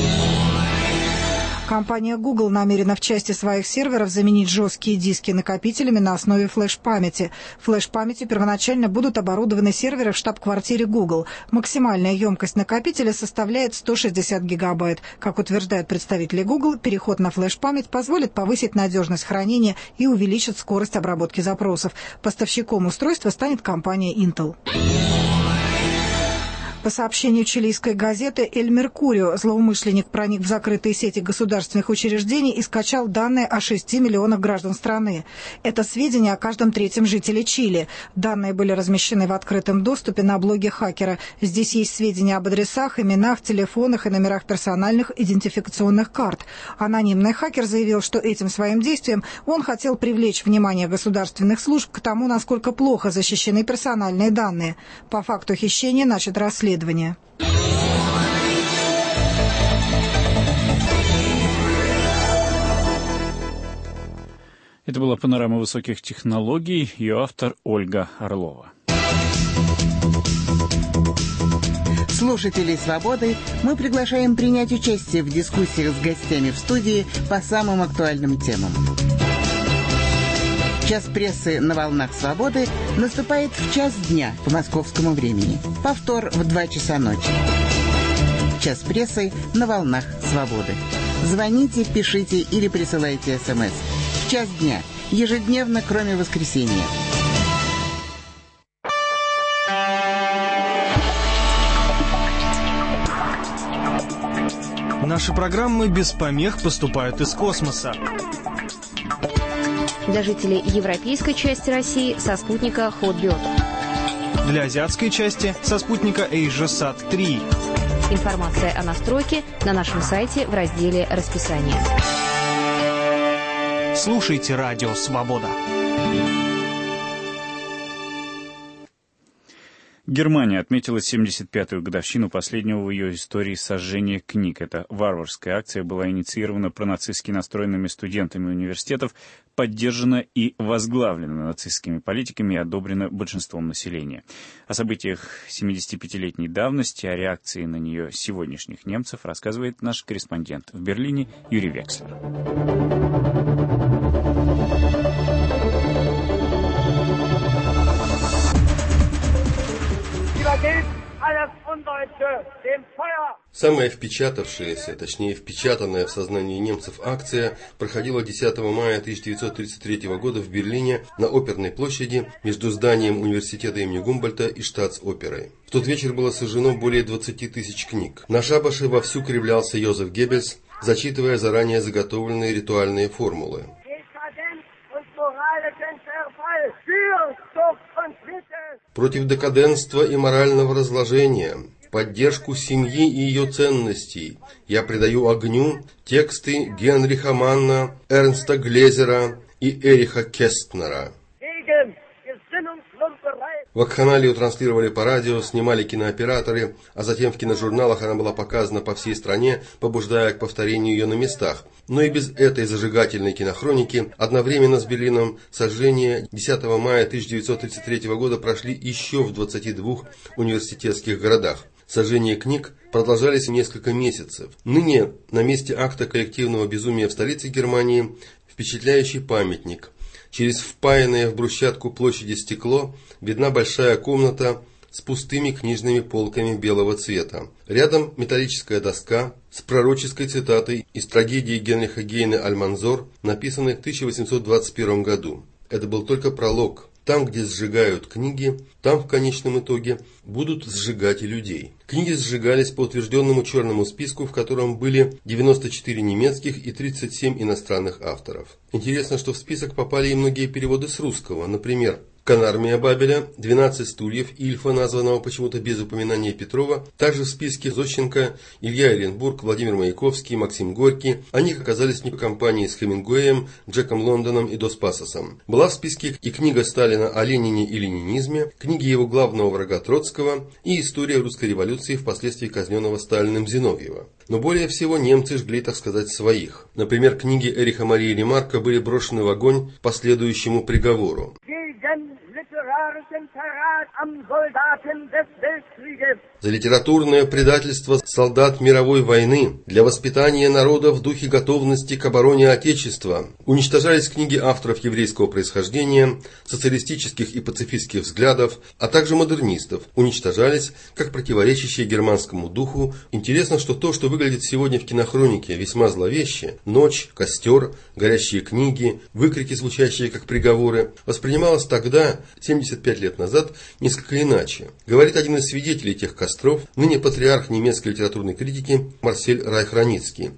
S12: Компания Google намерена в части своих серверов заменить жесткие диски накопителями на основе флеш-памяти. Флеш-памятью первоначально будут оборудованы серверы в штаб-квартире Google. Максимальная емкость накопителя составляет сто шестьдесят гигабайт. Как утверждают представители Google, переход на флеш-память позволит повысить надежность хранения и увеличит скорость обработки запросов. Поставщиком устройства станет компания Intel. По сообщению чилийской газеты «Эль Меркурио», злоумышленник проник в закрытые сети государственных учреждений и скачал данные о шести миллионах граждан страны. Это сведения о каждом третьем жителе Чили. Данные были размещены в открытом доступе на блоге хакера. Здесь есть сведения об адресах, именах, телефонах и номерах персональных идентификационных карт. Анонимный хакер заявил, что этим своим действием он хотел привлечь внимание государственных служб к тому, насколько плохо защищены персональные данные. По факту хищения начато расследование.
S1: Это была панорама высоких технологий, ее автор Ольга Орлова.
S14: Слушателей «Свободы» мы приглашаем принять участие в дискуссиях с гостями в студии по самым актуальным темам. Час прессы на волнах «Свободы» наступает в час дня по московскому времени. Повтор в два часа ночи. Час прессы на волнах «Свободы». Звоните, пишите или присылайте СМС. В час дня. Ежедневно, кроме воскресенья.
S15: Наши программы без помех поступают из космоса.
S16: Для жителей европейской части России со спутника Hotbird.
S15: Для азиатской части со спутника AsiaSat три.
S16: Информация о настройке на нашем сайте в разделе «Расписание».
S15: Слушайте радио «Свобода».
S1: Германия отметила семьдесят пятую годовщину последнего в ее истории сожжения книг. Эта варварская акция была инициирована пронацистски настроенными студентами университетов, поддержана и возглавлена нацистскими политиками и одобрена большинством населения. О событиях семидесятипятилетней давности, о реакции на нее сегодняшних немцев рассказывает наш корреспондент в Берлине Юрий Векслер.
S17: Самая впечатавшаяся, точнее впечатанная в сознании немцев акция проходила десятого мая тысяча девятьсот тридцать третьего года в Берлине на Оперной площади между зданием университета имени Гумбольдта и Штатс-оперой. В тот вечер было сожжено более двадцати тысяч книг. На шабаше вовсю кривлялся Йозеф Геббельс, зачитывая заранее заготовленные ритуальные формулы. Против декаденства и морального разложения, поддержку семьи и ее ценностей я предаю огню тексты Генриха Манна, Эрнста Глезера и Эриха Кестнера. Вакханалию транслировали по радио, снимали кинооператоры, а затем в киножурналах она была показана по всей стране, побуждая к повторению ее на местах. Но и без этой зажигательной кинохроники одновременно с Берлином сожжения десятого мая тысяча девятьсот тридцать третьего года прошли еще в двадцати двух университетских городах. Сожжения книг продолжались несколько месяцев. Ныне на месте акта коллективного безумия в столице Германии впечатляющий памятник. Через впаянное в брусчатку площади стекло видна большая комната с пустыми книжными полками белого цвета. Рядом металлическая доска с пророческой цитатой из трагедии Генриха Гейне «Альманзор», написанной в тысяча восемьсот двадцать первом году. Это был только пролог. Там, где сжигают книги, там в конечном итоге будут сжигать и людей. Книги сжигались по утвержденному черному списку, в котором были девяносто четыре немецких и тридцать семь иностранных авторов. Интересно, что в список попали и многие переводы с русского. Например, «Конармия Бабеля», «двенадцать стульев» Ильфа, названного почему-то без упоминания Петрова, также в списке Зощенко, Илья Эренбург, Владимир Маяковский, Максим Горький. Они оказались не по компании с Хемингуэем, Джеком Лондоном и Дос Пасосом. Была в списке и книга Сталина о Ленине и ленинизме, книги его главного врага Троцкого и история русской революции, впоследствии казненного Сталиным Зиновьева. Но более всего немцы жгли, так сказать, своих. Например, книги Эриха Марии Ремарка были брошены в огонь по следующему приговору. За литературное предательство солдат мировой войны, для воспитания народа в духе готовности к обороне Отечества, уничтожались книги авторов еврейского происхождения, социалистических и пацифистских взглядов, а также модернистов, уничтожались как противоречащие германскому духу. Интересно, что то, что выглядит сегодня в кинохронике весьма зловеще, ночь, костер, горящие книги, выкрики, звучащие как приговоры, воспринималось тогда, семьдесят пять лет назад, несколько иначе. Говорит один из свидетелей тех костров, ныне патриарх немецкой литературной критики Марсель Райх-Раницкий.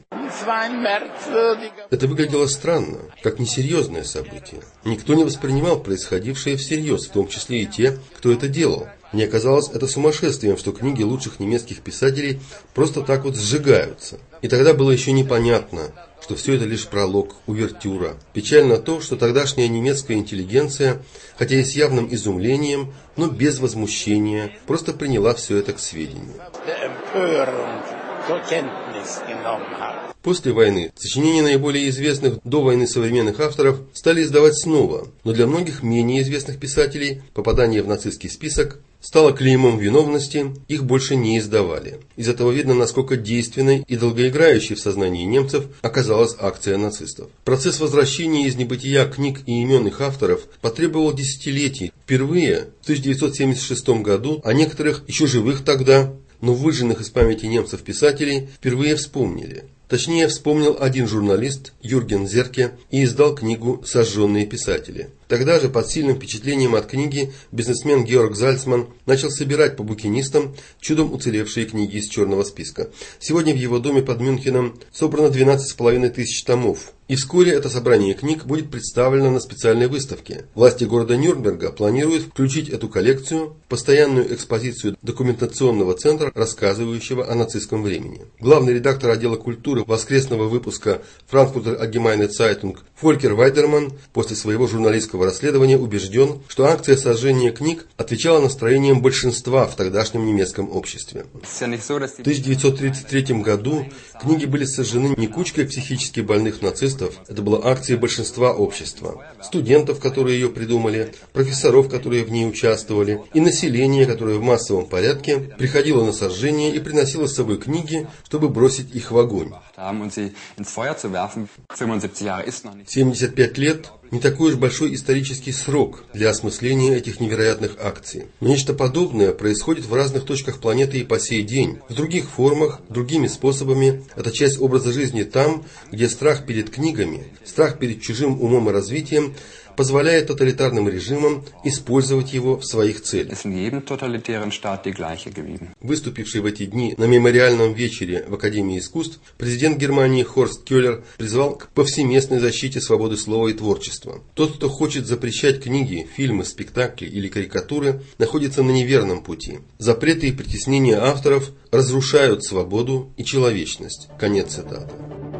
S17: Это выглядело странно, как несерьезное событие. Никто не воспринимал происходившее всерьез, в том числе и те, кто это делал. Мне казалось это сумасшествием, что книги лучших немецких писателей просто так вот сжигаются. И тогда было еще непонятно, что все это лишь пролог, увертюра. Печально то, что тогдашняя немецкая интеллигенция, хотя и с явным изумлением, но без возмущения, просто приняла все это к сведению. После войны сочинения наиболее известных до войны современных авторов стали издавать снова, но для многих менее известных писателей попадание в нацистский список стало клеймом виновности, их больше не издавали. Из этого видно, насколько действенной и долгоиграющей в сознании немцев оказалась акция нацистов. Процесс возвращения из небытия книг и имен их авторов потребовал десятилетий. Впервые в тысяча девятьсот семьдесят шестом году о некоторых еще живых тогда, но выжженных из памяти немцев писателей впервые вспомнили. Точнее, вспомнил один журналист, Юрген Зерке, и издал книгу «Сожженные писатели». Тогда же, под сильным впечатлением от книги, бизнесмен Георг Зальцман начал собирать по букинистам чудом уцелевшие книги из черного списка. Сегодня в его доме под Мюнхеном собрано двенадцать с половиной тысяч томов. И вскоре это собрание книг будет представлено на специальной выставке. Власти города Нюрнберга планируют включить эту коллекцию в постоянную экспозицию документационного центра, рассказывающего о нацистском времени. Главный редактор отдела культуры воскресного выпуска Frankfurter Allgemeine Zeitung Фолькер Вайдерман после своего журналистского расследования убежден, что акция сожжения книг отвечала настроениям большинства в тогдашнем немецком обществе. В тысяча девятьсот тридцать третьем году книги были сожжены не кучкой психически больных нацистов. Это была акция большинства общества. Студентов, которые ее придумали, профессоров, которые в ней участвовали, и населения, которое в массовом порядке приходило на сожжение и приносило с собой книги, чтобы бросить их в огонь. семьдесят пять лет – не такой уж большой исторический срок для осмысления этих невероятных акций. Но нечто подобное происходит в разных точках планеты и по сей день. В других формах, другими способами. Это часть образа жизни там, где страх перед книгами, страх перед чужим умом и развитием позволяет тоталитарным режимам использовать его в своих целях. Выступивший в эти дни на мемориальном вечере в Академии искусств, президент Германии Хорст Кёллер призвал к повсеместной защите свободы слова и творчества. Тот, кто хочет запрещать книги, фильмы, спектакли или карикатуры, находится на неверном пути. Запреты и притеснения авторов разрушают свободу и человечность. Конец цитаты.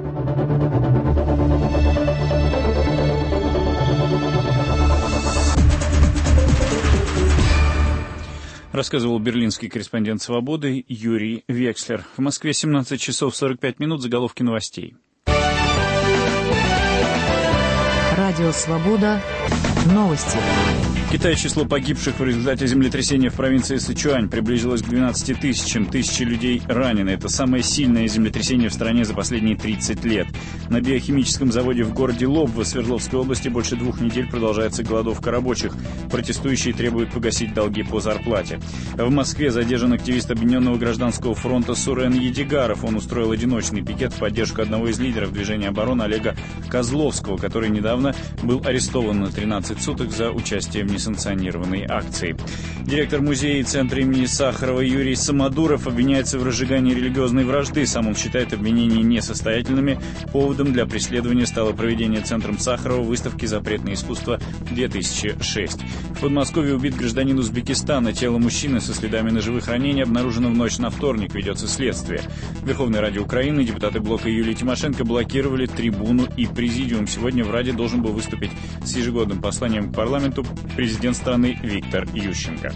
S1: Рассказывал берлинский корреспондент «Свободы» Юрий Векслер. В Москве семнадцать часов сорок пять минут, заголовки новостей.
S4: Радио «Свобода». Новости.
S1: В Китае число погибших в результате землетрясения в провинции Сычуань приблизилось к двенадцати тысячам. Тысячи людей ранены. Это самое сильное землетрясение в стране за последние тридцать лет. На биохимическом заводе в городе Лобва Свердловской области больше двух недель продолжается голодовка рабочих. Протестующие требуют погасить долги по зарплате. В Москве задержан активист Объединенного гражданского фронта Сурен Едигаров. Он устроил одиночный пикет в поддержку одного из лидеров движения обороны Олега Козловского, который недавно был арестован на тринадцать суток за участие в несанкционированной акции. Директор музея и центра имени Сахарова Юрий Самодуров обвиняется в разжигании религиозной вражды. Сам он считает обвинения несостоятельными. Поводом для преследования стало проведение центром Сахарова выставки «Запретное искусство-две тысячи шесть». В Подмосковье убит гражданин Узбекистана. Тело мужчины со следами ножевых ранений обнаружено в ночь на вторник. Ведется следствие. Верховная Рада Украины, депутаты блока Юлии Тимошенко блокировали трибуну и президиум. Сегодня в Раде должен был выступить с ежегодным посланием к парламенту президент страны Виктор Ющенко.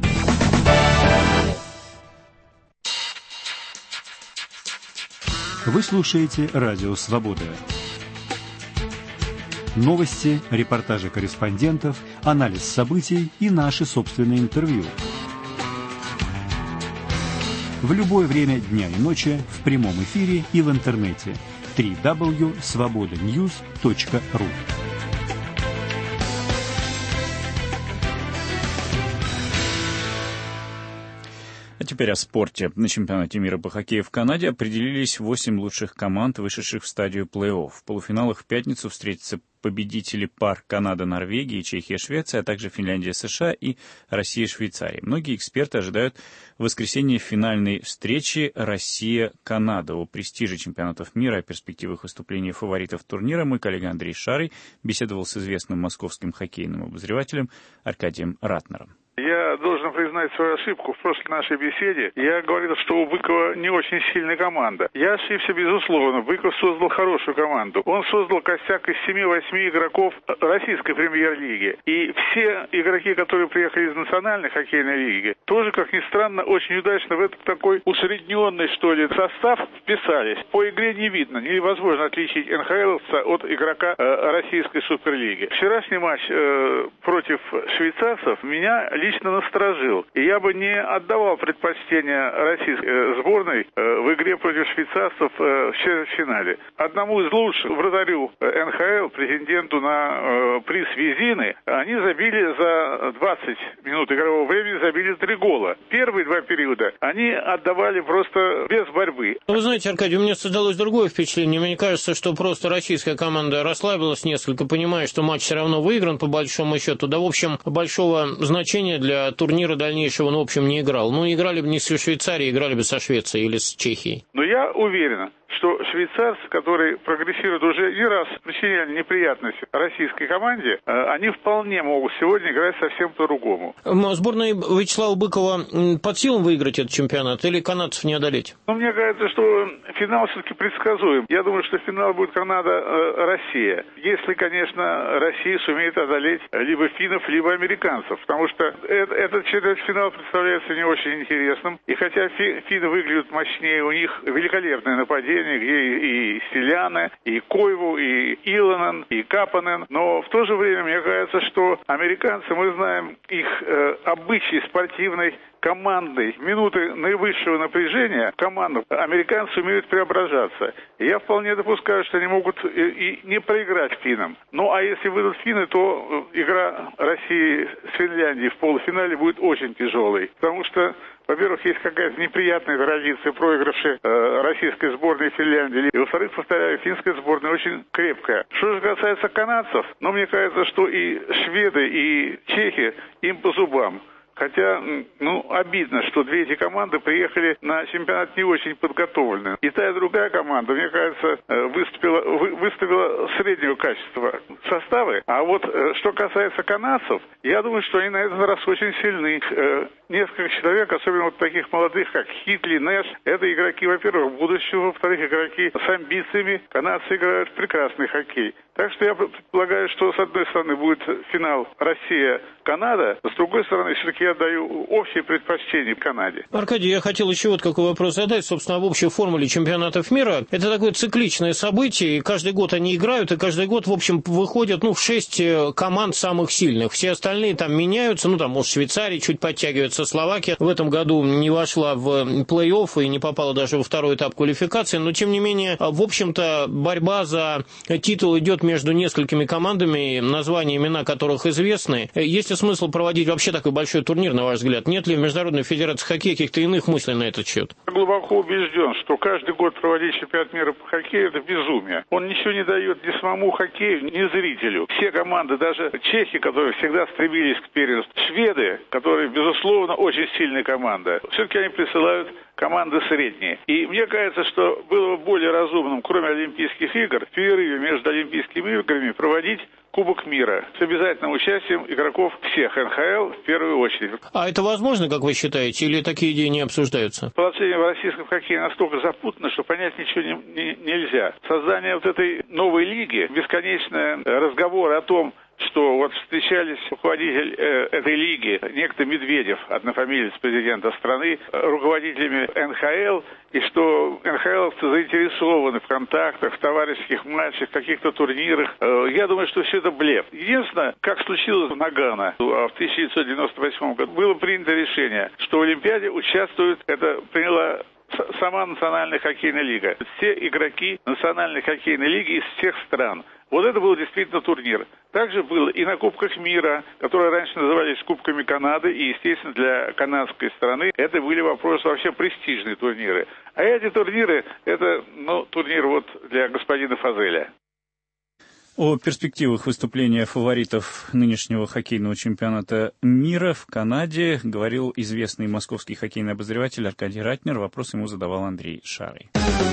S18: Вы слушаете Радио Свобода. Новости, репортажи корреспондентов, анализ событий и наши собственные интервью. В любое время дня и ночи в прямом эфире и в интернете. дабл-ю дабл-ю дабл-ю точка свобода ньюс точка ру.
S1: А теперь о спорте. На чемпионате мира по хоккею в Канаде определились восемь лучших команд, вышедших в стадию плей-офф. В полуфиналах в пятницу встретятся победители пар Канада-Норвегия, Чехия-Швеция, а также Финляндия-США и Россия-Швейцария. Многие эксперты ожидают в воскресенье финальной встречи Россия-Канада. О престиже чемпионатов мира, о перспективах выступления фаворитов турнира мой коллега Андрей Шарый беседовал с известным московским хоккейным обозревателем Аркадием Ратнером.
S19: Я должен признать свою ошибку. В прошлой нашей беседе я говорил, что у Быкова не очень сильная команда. Я ошибся, безусловно. Быков создал хорошую команду. Он создал костяк из семи-восьми игроков российской премьер-лиги. И все игроки, которые приехали из национальной хоккейной лиги, тоже, как ни странно, очень удачно в этот такой усредненный, что ли, состав вписались. По игре не видно. Невозможно отличить эн ха эловца от игрока э, российской суперлиги. Вчерашний матч э, против швейцарцев меня лично насторожил. И я бы не отдавал предпочтение российской сборной в игре против швейцарцев в четвертьфинале. Одному из лучших, вратарю эн ха эл, претенденту на приз Визины, они забили за двадцать минут игрового времени, забили три гола. Первые два периода они отдавали просто без борьбы.
S20: Вы знаете, Аркадий, у меня создалось другое впечатление. Мне кажется, что просто российская команда расслабилась несколько, понимая, что матч все равно выигран по большому счету. Да, в общем, большого значения для турнира дальнейшего, ну, в общем, не играл. Ну, играли бы не со Швейцарией, играли бы со Швецией или с Чехией.
S19: Но я уверен, что швейцарцы, которые прогрессируют уже не раз, причиняли неприятности российской команде, они вполне могут сегодня играть совсем по-другому.
S20: Сборная Вячеслава Быкова под силам выиграть этот чемпионат или канадцев не одолеть?
S19: Ну, мне кажется, что финал все-таки предсказуем. Я думаю, что финал будет Канада-Россия. Если, конечно, Россия сумеет одолеть либо финнов, либо американцев. Потому что этот четвертьфинал представляется не очень интересным. И хотя финны выглядят мощнее, у них великолепное нападение, где и Селяна, и Койву, и Илонен, и Капанен. Но в то же время, мне кажется, что американцы, мы знаем их э, обычай спортивной командой. В минуты наивысшего напряжения команду американцы умеют преображаться. И я вполне допускаю, что они могут и, и не проиграть финнам. Ну, а если выйдут финны, то игра России с Финляндией в полуфинале будет очень тяжелой. Потому что, во-первых, есть какая-то неприятная традиция проигрыша э, российской сборной Финляндии. И, во-вторых, повторяю, финская сборная очень крепкая. Что же касается канадцев, ну, мне кажется, что и шведы, и чехи им по зубам. Хотя, ну, обидно, что две эти команды приехали на чемпионат не очень подготовленные. И та, и другая команда, мне кажется, выступила, вы, выставила среднего качества составы. А вот что касается канадцев, я думаю, что они на этот раз очень сильны. Несколько человек, особенно вот таких молодых, как Хитли, Нэш, это игроки, во-первых, будущего, во-вторых, игроки с амбициями. Канадцы играют прекрасный хоккей. Так что я предполагаю, что с одной стороны будет финал Россия-Канада, а с другой стороны все-таки я даю общее предпочтение Канаде.
S20: Аркадий, я хотел еще вот какой вопрос задать. Собственно, в общей формуле чемпионатов мира это такое цикличное событие, и каждый год они играют, и каждый год, в общем, выходят, ну, в шесть команд самых сильных. Все остальные там меняются, ну, там, может, Швейцария чуть подтягивается, Словакия в этом году не вошла в плей-офф и не попала даже во второй этап квалификации, но, тем не менее, в общем-то, борьба за титул идет между несколькими командами, названия, имена которых известны. Есть ли смысл проводить вообще такой большой турнир, на ваш взгляд? Нет ли в Международной Федерации хоккея каких-то иных мыслей на этот счет?
S19: Я глубоко убежден, что каждый год проводить чемпионат мира по хоккею – это безумие. Он ничего не дает ни самому хоккею, ни зрителю. Все команды, даже чехи, которые всегда стремились к первенству, шведы, которые, безусловно, очень сильная команда, все-таки они присылают команды средние. И мне кажется, что было бы более разумным, кроме Олимпийских игр, в перерыве между Олимпийскими играми проводить Кубок мира с обязательным участием игроков всех эн ха эл в первую очередь.
S20: А это возможно, как вы считаете, или такие идеи не обсуждаются?
S19: Положение в российском хоккее настолько запутано, что понять ничего не, не, нельзя. Создание вот этой новой лиги, бесконечные разговоры о том, что вот встречались руководитель э, этой лиги, некто Медведев, однофамилец президента страны, руководителями эн ха эл, и что эн ха эловцы заинтересованы в контактах, в товарищеских матчах, в каких-то турнирах. Э, я думаю, что все это блеф. Единственное, как случилось в Нагано в тысяча девятьсот девяносто восьмом году, было принято решение, что в Олимпиаде участвует, это приняла сама Национальная хоккейная лига. Все игроки Национальной хоккейной лиги из всех стран. Вот это был действительно турнир. Также было и на Кубках мира, которые раньше назывались Кубками Канады, и, естественно, для канадской страны это были вопросы вообще престижные турниры. А эти турниры, это, ну, турнир вот для господина Фазеля.
S1: О перспективах выступления фаворитов нынешнего хоккейного чемпионата мира в Канаде говорил известный московский хоккейный обозреватель Аркадий Ратнер. Вопрос ему задавал Андрей Шарый.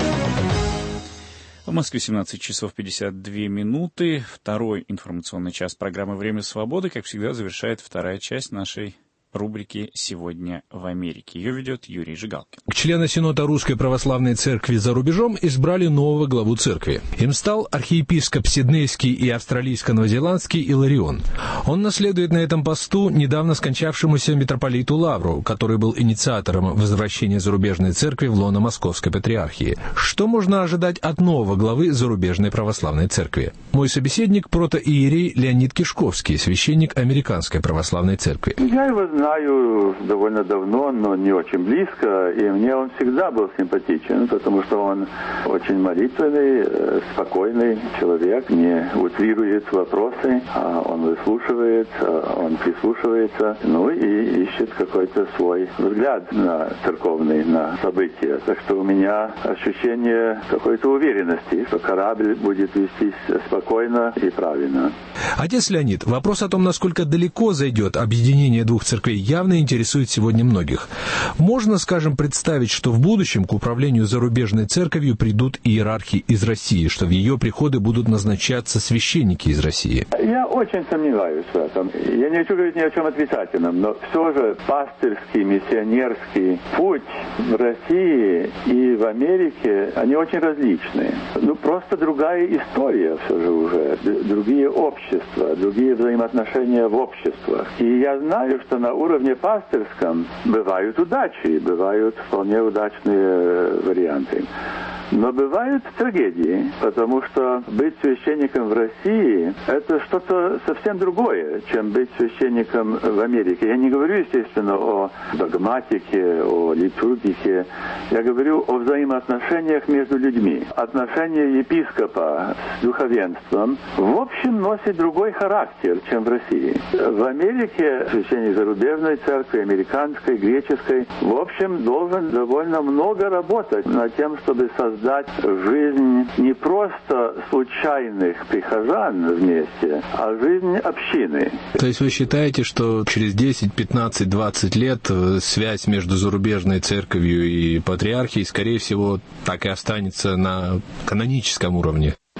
S1: В Москве семнадцать часов пятьдесят две минуты. Второй информационный час программы «Время свободы», как всегда, завершает вторая часть нашей рубрики «Сегодня в Америке». Ее ведет Юрий Жигалкин.
S7: Члены Синода Русской Православной Церкви за рубежом избрали нового главу церкви. Им стал архиепископ Сиднейский и австралийско-новозеландский Иларион. Он наследует на этом посту недавно скончавшемуся митрополиту Лавру, который был инициатором возвращения зарубежной церкви в лоно Московской Патриархии. Что можно ожидать от нового главы зарубежной православной церкви? Мой собеседник — протоиерей Леонид Кишковский, священник Американской Православной Церкви.
S21: Я его знаю довольно давно, но не очень близко, и мне он всегда был симпатичен, потому что он очень молитвенный, спокойный человек, не утрирует вопросы, а он выслушивает, он прислушивается, ну и ищет какой-то свой взгляд на церковный, на события. Так что у меня ощущение какой-то уверенности, что корабль будет вестись спокойно и правильно.
S7: Отец Леонид, вопрос о том, насколько далеко зайдет объединение двух церквей, явно интересует сегодня многих. Можно, скажем, представить, что в будущем к управлению зарубежной церковью придут иерархи из России, что в ее приходы будут назначаться священники из России?
S21: Я очень сомневаюсь в этом. Я не хочу говорить ни о чем отрицательном, но все же пастырский, миссионерский путь в России и в Америке, они очень различные. Ну, просто другая история все же уже, другие общества, другие взаимоотношения в обществах. И я знаю, что на уровне пастырском бывают удачи, бывают вполне удачные варианты. Но бывают трагедии, потому что быть священником в России – это что-то совсем другое, чем быть священником в Америке. Я не говорю, естественно, о догматике, о литургике. Я говорю о взаимоотношениях между людьми. Отношения епископа с духовенством в общем носит другой характер, чем в России. В Америке священник зарубежной церкви, американской, греческой, в общем, должен довольно много работать над тем, чтобы создать жизнь не просто случайных прихожан вместе, а жизнь общины.
S7: То есть вы считаете, что через десять, пятнадцать, двадцать лет связь между зарубежной церковью и патриархией, скорее всего, так и останется на каноническом уровне?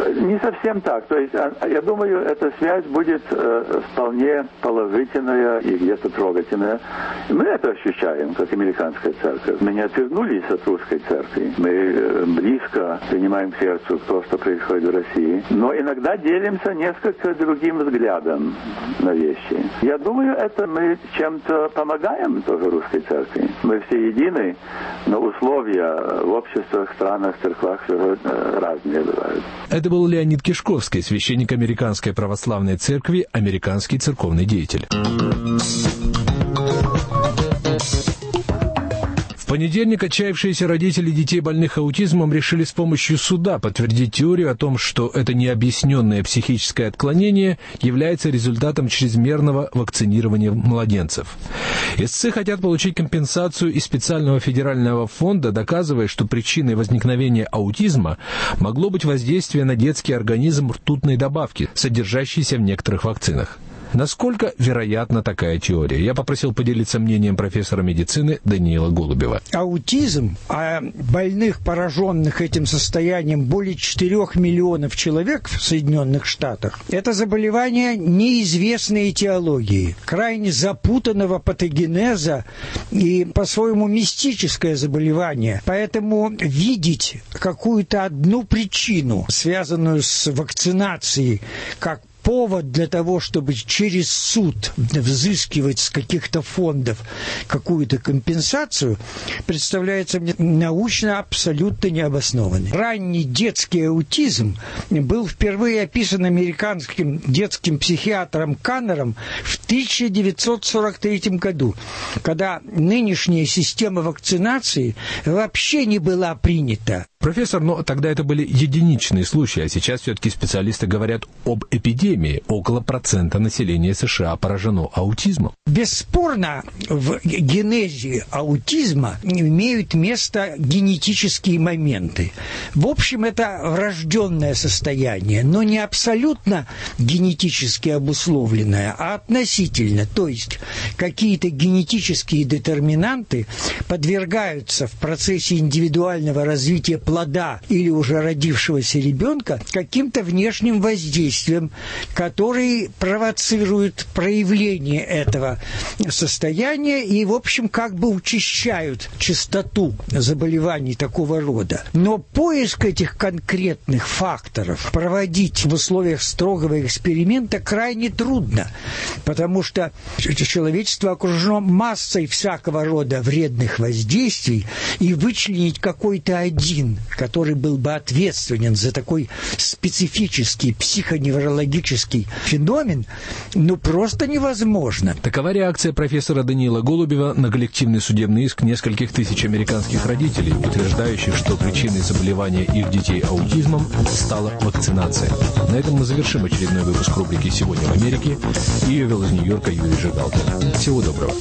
S21: Не совсем так. То есть, я думаю, эта связь будет э, вполне положительная и где-то трогательная. Мы это ощущаем, как американская церковь. Мы не отвернулись от русской церкви. Мы э, близко принимаем к сердцу то, что происходит в России. Но иногда делимся несколько другим взглядом на вещи. Я думаю, это мы чем-то помогаем тоже русской церкви. Мы все едины, но условия в обществах, странах, церквах все разные бывают.
S7: Это был Леонид Кишковский, священник Американской православной церкви, американский церковный деятель. В понедельник отчаявшиеся родители детей, больных аутизмом, решили с помощью суда подтвердить теорию о том, что это необъясненное психическое отклонение является результатом чрезмерного вакцинирования младенцев. Истцы хотят получить компенсацию из специального федерального фонда, доказывая, что причиной возникновения аутизма могло быть воздействие на детский организм ртутной добавки, содержащейся в некоторых вакцинах. Насколько вероятна такая теория? Я попросил поделиться мнением профессора медицины Даниила Голубева.
S3: Аутизм, а больных, пораженных этим состоянием, более четырех миллионов человек в Соединенных Штатах, это заболевание неизвестной этиологии, крайне запутанного патогенеза и по-своему мистическое заболевание. Поэтому видеть какую-то одну причину, связанную с вакцинацией, как повод для того, чтобы через суд взыскивать с каких-то фондов какую-то компенсацию, представляется мне научно абсолютно необоснованным. Ранний детский аутизм был впервые описан американским детским психиатром Каннером в тысяча девятьсот сорок третьем году, когда нынешняя система вакцинации вообще не была принята.
S7: Профессор, но тогда это были единичные случаи, а сейчас все-таки специалисты говорят об эпидемии. Около процента населения США поражено аутизмом.
S3: Бесспорно, в генезе аутизма имеют место генетические моменты. В общем, это врожденное состояние, но не абсолютно генетически обусловленное, а относительно. То есть какие-то генетические детерминанты подвергаются в процессе индивидуального развития плода или уже родившегося ребенка каким-то внешним воздействием, которые провоцируют проявление этого состояния и, в общем, как бы учащают частоту заболеваний такого рода. Но поиск этих конкретных факторов проводить в условиях строгого эксперимента крайне трудно, потому что человечество окружено массой всякого рода вредных воздействий, и вычленить какой-то один, который был бы ответственен за такой специфический психоневрологический феномен, ну просто невозможно.
S7: Такова реакция профессора Даниила Голубева на коллективный судебный иск нескольких тысяч американских родителей, утверждающих, что причиной заболевания их детей аутизмом стала вакцинация. На этом мы завершим очередной выпуск рубрики «Сегодня в Америке». Ее вел из Нью-Йорка Юрий Жигалкин. Всего доброго.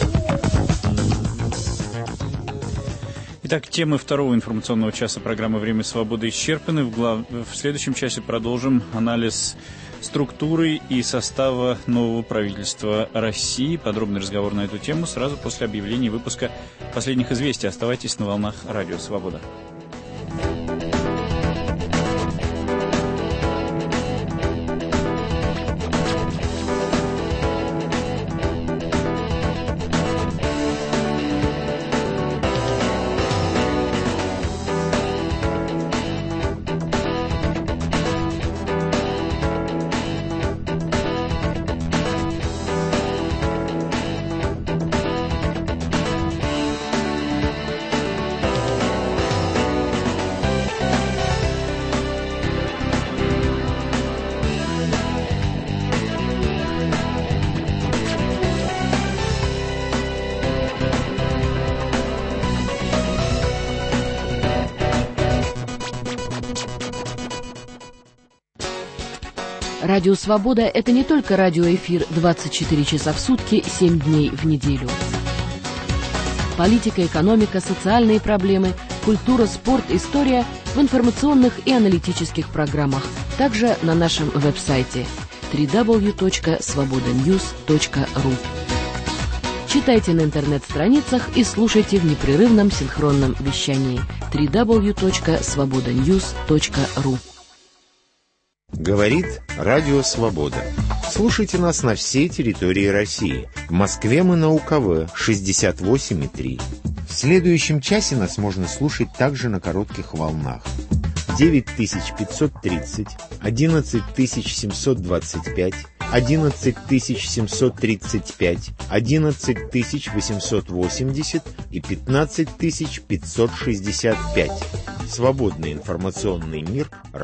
S1: Итак, темы второго информационного часа программы «Время свободы» исчерпаны. В, глав... в следующем часе продолжим анализ структуры и состава нового правительства России. Подробный разговор на эту тему сразу после объявления выпуска последних известий. Оставайтесь на волнах Радио Свобода.
S22: Радио «Свобода» — это не только радиоэфир двадцать четыре часа в сутки, семь дней в неделю. Политика, экономика, социальные проблемы, культура, спорт, история в информационных и аналитических программах. Также на нашем веб-сайте дабл ю дабл ю дабл ю точка свобода ньюс точка ру. Читайте на интернет-страницах и слушайте в непрерывном синхронном вещании дабл ю дабл ю дабл ю точка свобода ньюс точка ру.
S2: Говорит Радио Свобода. Слушайте нас на всей территории России. В Москве мы на У Ка В шестьдесят восемь и три. В следующем часе нас можно слушать также на коротких волнах. девять тысяч пятьсот тридцать, одиннадцать тысяч семьсот двадцать пять, одиннадцать тысяч семьсот тридцать пять, одиннадцать тысяч восемьсот восемьдесят и пятнадцать тысяч пятьсот шестьдесят пять. Свободный информационный мир.